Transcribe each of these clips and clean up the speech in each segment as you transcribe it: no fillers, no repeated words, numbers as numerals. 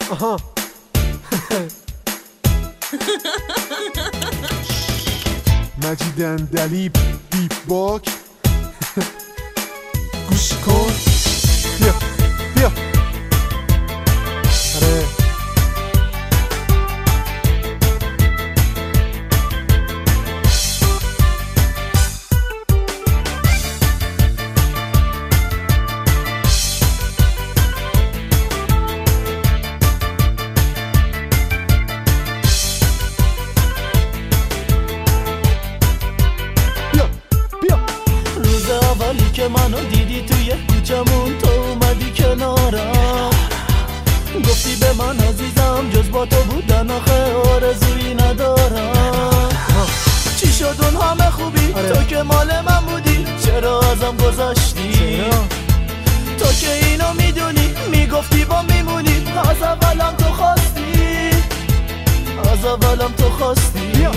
آها مجید اندلیب بیپ باک گوش کن بیا بیا آره که منو دیدی توی کوچمون تو اومدی کنارم گفتی به من عزیزم جز با تو بودن آخه آرزویی ندارم چی شد اون همه خوبی تو که مال من بودی چرا ازم گذاشتی تو که اینو میدونی میگفتی با میمونی از اولم تو خواستی از اولم تو خواستی بیا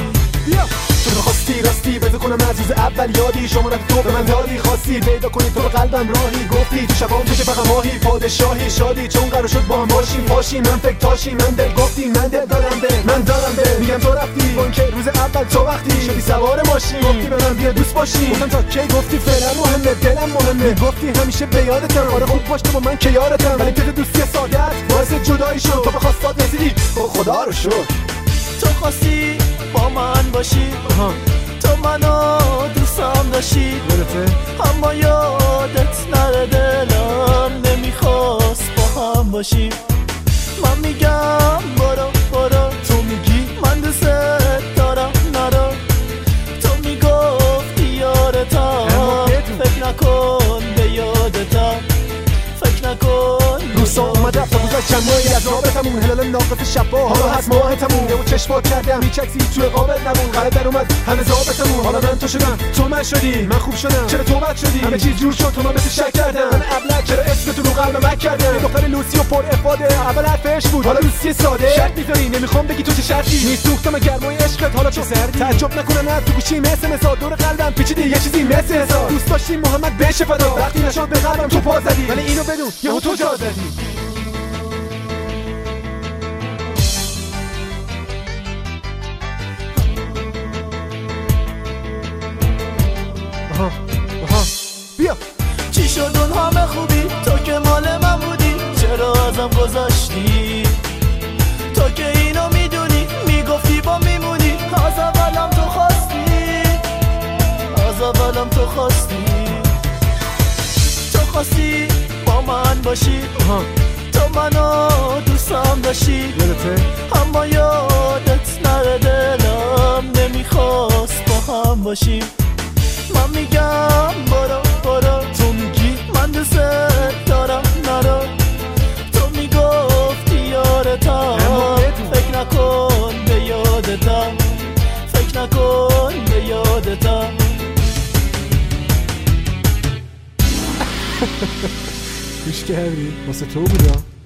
تو خواستی راستی بده کنم از روز اول یادی شمارت تو به من دادی خواستی پیدا کنی تو قلبم راهی گفتی تو شبام تو که فقط ماهی پادشاهی شادی چون قرار شد با هم باشیم پاشی من فکر تاشی من دل گفتی من دل دارم به من دارم به میگم تو رفتی اون که روز اول تو وقتی شدی سوار ماشین گفتی به من بیا دوست باشیم گفتم تا کی گفتی فعلا مهمه دلم مهمه گفتی همیشه به یادتم آره خوب باش تو با من که یارتم ولی تو دوستی ساده‌ات باعث جدایی شد تو به خواستات رسیدی خدا رو شکر تو خواستی با من باشی تو منو دوستم داشتی اما یادت نره دلم نمیخواست با هم باشی من میگم برو تو میگی من دوست دارم نرو تو میگفتی یارتم فکر نکن به یادتم فکر نکن روسا اومد رفت روزا چمایی از رابطمون هلال ناقص شبا حالا هست ماهتمون یه چشمات کردم هیچ عکسی توی قابل نمون قرار در اومد همه ضابطمون حالا من تو شدم تو من شدی من خوب شدم چرا تو بد شدی همه چیز جور شد تو من بهت شک کردم من ابلک چرا اسم تو رو قلبم مک کردم دختر لوسی و پر افاده اول حرفش بود حالا لوسی ساده شرط میذاری نمیخوام بگی تو چه شرطی میسوختم گرمای عشقت حالا چه سردی تعجب نکنم نه تو گوشی مثل دور قلبم پیچیدی یه چیزی مثل هزار دوست داشتی محمد بشه فدا وقتی نشد به قلبم تو پا زدی ولی اینو بدون یهو تو جا زدی بیا چی شد اون همه خوبی تو که مال من بودی چرا ازم گذاشتی تو که اینو میدونی میگفتی با میمونی از اولم تو خواستی از اولم تو خواستی تو خواستی با من باشی تو منو دوستم داشتی اما یادت نره دلم نمیخواست با هم باشی من میگم برو تو میگی من دوست دارم نرو تو میگفتی یارتم فکر نکن به یادتم فکر نکن به یادتم گوش کردی واسه تو بودا